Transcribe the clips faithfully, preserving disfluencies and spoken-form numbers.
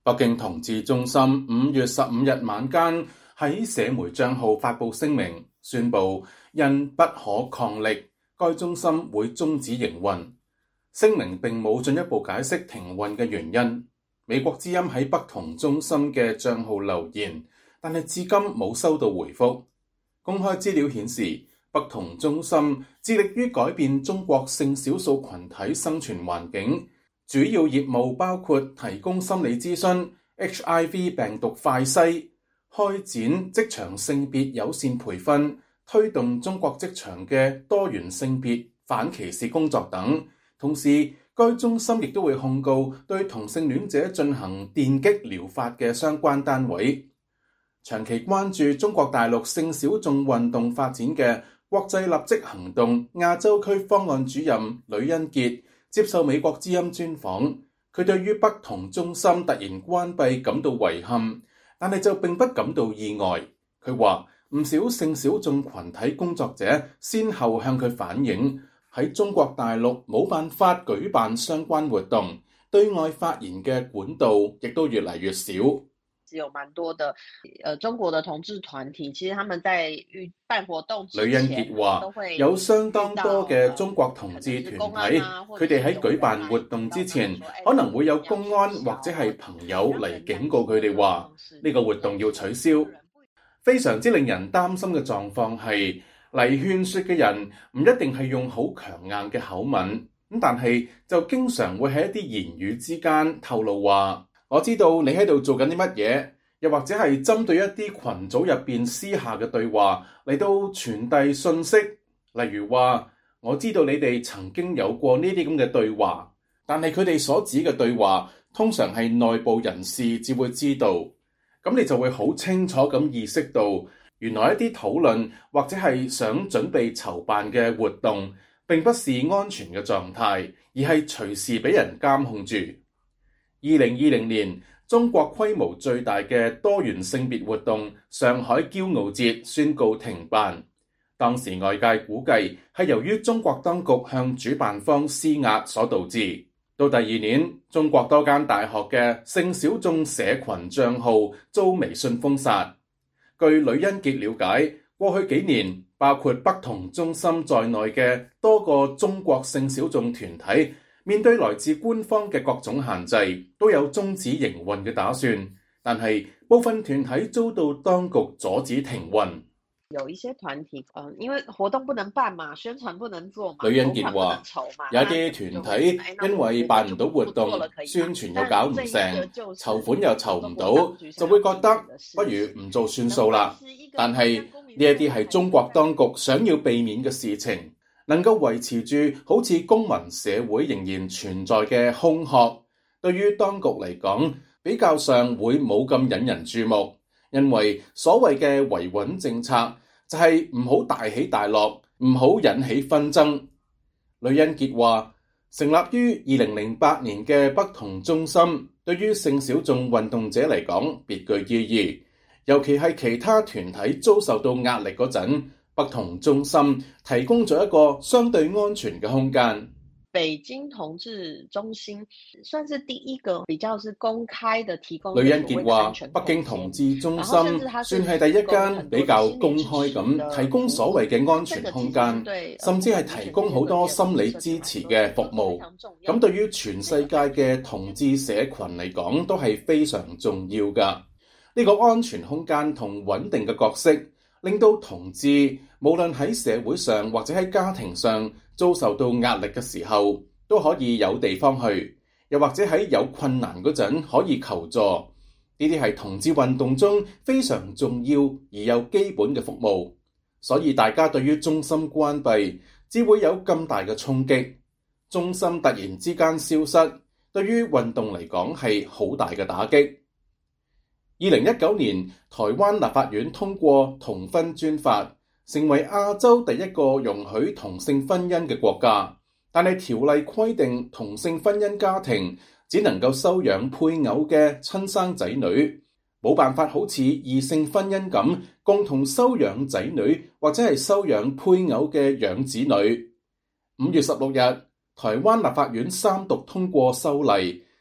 北京同志中心五月十五日晚間喺社媒賬號發布聲明，宣布因不可抗力，該中心會終止營運。聲明並冇進一步解釋停運嘅原因。美國之音喺北同中心嘅賬號留言，但係至今冇收到回覆。公開資料顯示，北同中心致力於改變中國性少數群體生存環境。主要業務包括提供心理諮詢、H I V 病毒快篩、開展職場性別友善培訓、推動中國職場嘅多元性別反歧視工作等。同時，該中心亦都會控告對同性戀者進行電擊療法嘅相關單位。長期關注中國大陸性小眾運動發展嘅國際立即行動亞洲區方案主任呂恩傑接受美國之音專訪，佢對於北同中心突然關閉感到遺憾，但係就並不感到意外。佢話唔少性小眾群體工作者先後向佢反映，喺中國大陸冇辦法舉辦相關活動，對外發言嘅管道亦都越嚟越少。 有蠻多的，呃，中國的同志團體，其實他們在預辦活動之前， 呂恩傑話有相當多嘅中國同志團體，佢哋喺舉辦活動之前，可能會有公安或者係朋友嚟警告佢哋話呢個活動要取消。非常之令人擔心嘅狀況係嚟勸說嘅人唔一定係用好強硬嘅口吻，咁但係就經常會喺一啲言語之間透露話，我知道你喺度做緊啲乜嘢，又或者係針對一啲群組入邊私下嘅對話嚟到傳遞信息，例如話我知道你哋曾經有過呢啲咁嘅對話，但係佢哋所指嘅對話通常係內部人士只會知道，咁你就會好清楚咁意識到，原來一啲討論或者係想準備籌辦嘅活動並不是安全嘅狀態，而係隨時俾人監控住。二零二零年，中國規模最大嘅多元性別活動上海驕傲節宣告停辦。當時外界估計係由於中國當局向主辦方施壓所導致。到第二年，中國多間大學嘅性小眾社群賬號遭微信封殺。據呂恩傑了解，過去幾年，包括北同中心在內嘅多個中國性小眾團體，面對來自官方嘅各種限制，都有終止營運嘅打算，但係部分團體遭到當局阻止停運。 有一些團體，嗯，因為活動不能辦嘛，宣傳不能做嘛， 呂恩傑話，有啲團體因為辦唔到活動，宣傳又搞唔成，籌款又籌唔到，就會覺得不如唔做算數啦。但係呢一啲係中國當局想要避免嘅事情。能夠維持住好似公民社會仍然存在嘅空殼，對於當局嚟講，比較上會冇咁引人注目，因為所謂嘅維穩政策就係唔好大起大落，唔好引起紛爭。呂恩傑話，成立於二零零八年嘅北同中心，對於性小眾運動者嚟講別具意義，尤其係其他團體遭受到壓力嗰陣，北同中心提供咗一個相對安全嘅空間。 北京同志中心算是第一個比較是公開的提供。呂恩傑話，北京同志中心算係第一間比較公開咁提供所謂嘅安全空間，甚至係提供好多心理支持嘅服務。咁對於全世界嘅同志社群嚟講，都係非常重要㗎。呢個安全空間同穩定嘅角色，令到同志無論喺社會上或者喺家庭上遭受到壓力嘅時候，都可以有地方去，又或者喺有困難嗰陣可以求助。呢啲係同志運動中非常重要而又基本嘅服務。所以大家對於中心關閉，只會有咁大嘅衝擊。中心突然之間消失，對於運動嚟講係好大嘅打擊。二零一九年，台灣立法院通過同婚專法，成為亞洲第一個容許同性婚姻嘅國家。但係條例規定，同性婚姻家庭只能夠收養配偶嘅親生仔女，冇辦法好似異性婚姻咁共同收養仔女或者係收養配偶嘅養子女。五月十六日，台灣立法院三讀通過修例，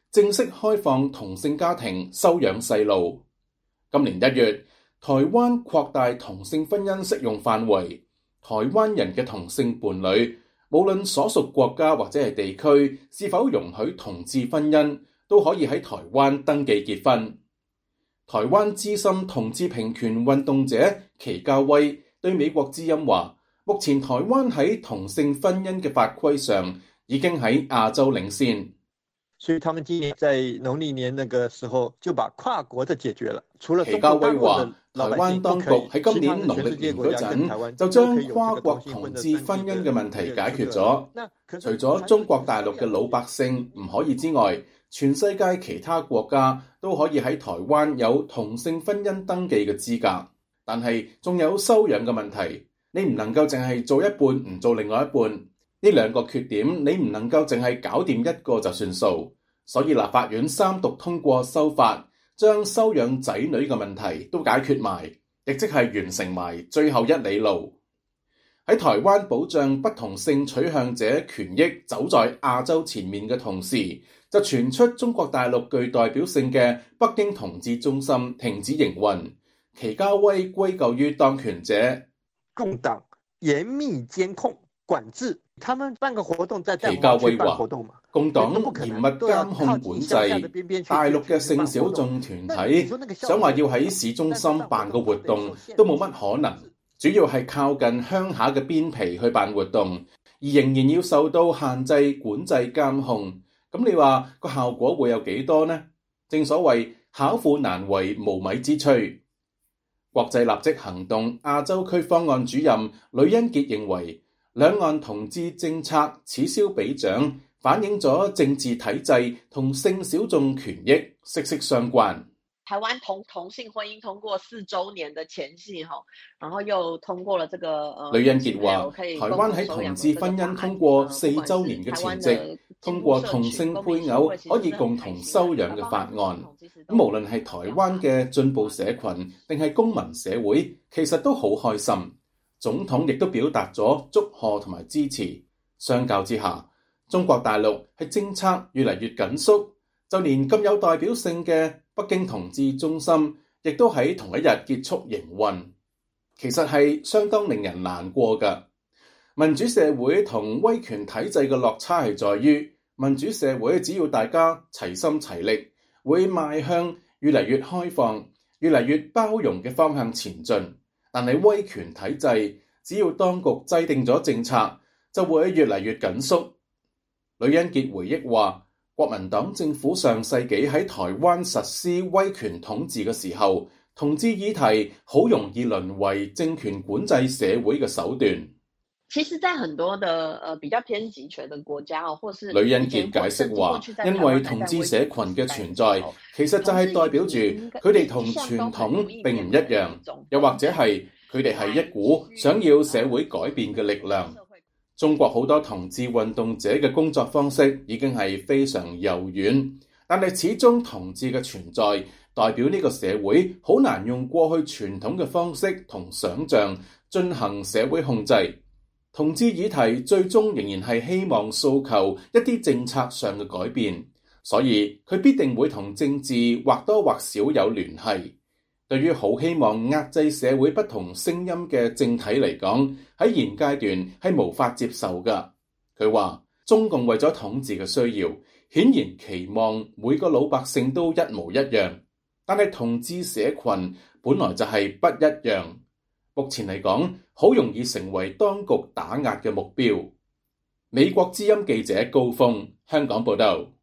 正式開放同性家庭收養細路。今年一月，台灣擴大同性婚姻適用範圍，台灣人嘅同性伴侶，無論所屬國家或者係地區是否容許同志婚姻，都可以喺台灣登記結婚。台灣資深同志平權運動者祁家威對美國之音話，目前台灣喺同性婚姻嘅法規上已經喺亞洲領先。 所以他們今年在農曆年那個時候就把跨國的解決了。除了祁家威話，台灣當局喺今年農曆年嗰陣就將跨國同志婚姻嘅問題解決咗。除咗中國大陸嘅老百姓唔可以之外，全世界其他國家都可以喺台灣有同性婚姻登記嘅資格。但係仲有收養嘅問題，你唔能夠淨係做一半唔做另外一半。呢兩個缺點，你唔能夠淨係搞掂一個就算數，所以立法院三讀通過修法，將收養仔女嘅問題都解決埋，亦即係完成埋最後一里路。喺台灣保障不同性取向者權益走在亞洲前面嘅同時，就傳出中國大陸具代表性嘅北京同志中心停止營運。祁家威歸咎於當權者， 共黨嚴密監控管制。他們辦個活動，在在祁家威話，共黨嚴密監控管制，大陸嘅性小眾團體想話要喺市中心辦個活動都冇乜可能，主要係靠近鄉下嘅邊皮去辦活動，而仍然要受到限制管制監控。咁你話個效果會有幾多呢？正所謂巧婦難為無米之炊。國際立即行動亞洲區方案主任呂恩傑認為，兩岸同志政策此消彼長，反映咗政治體制同性小眾權益息息相關。 台灣同同性婚姻通過四週年的前夕，然後又通過了這個。 呂恩傑話，台灣喺同志婚姻通過四週年嘅前夕，通過同性配偶可以共同收養嘅法案。咁無論係台灣嘅進步社群定係公民社會，其實都好開心。總統亦都表達咗祝賀同埋支持。相較之下，中國大陸係政策越嚟越緊縮，就連咁有代表性嘅北京同志中心，亦都喺同一日結束營運。其實係相當令人難過㗎。民主社會同威權體制嘅落差係在於，民主社會只要大家齊心齊力，會邁向越嚟越開放、越嚟越包容嘅方向前進。但係威權體制，只要當局制定咗政策，就會越嚟越緊縮。呂恩傑回憶話，國民黨政府上世紀喺台灣實施威權統治嘅時候，同志議題好容易淪為政權管制社會嘅手段。 其實在很多的呃比較偏極權的國家，或是呂恩傑解釋話，因為同志社群嘅存在，其實就係代表住佢哋同傳統並唔一樣，又或者係佢哋係一股想要社會改變嘅力量。中國好多同志運動者嘅工作方式已經係非常柔軟，但係始終同志嘅存在代表呢個社會好難用過去傳統嘅方式同想像進行社會控制。同志議題最終仍然係希望訴求一啲政策上嘅改變，所以佢必定會同政治或多或少有聯繫。對於好希望壓制社會不同聲音嘅政體嚟講，喺現階段係無法接受㗎。佢話中共為咗統治嘅需要，顯然期望每個老百姓都一模一樣，但係同志社群本來就係不一樣。目前嚟講，好容易成為當局打壓嘅目標。美國之音記者高峰，香港報道。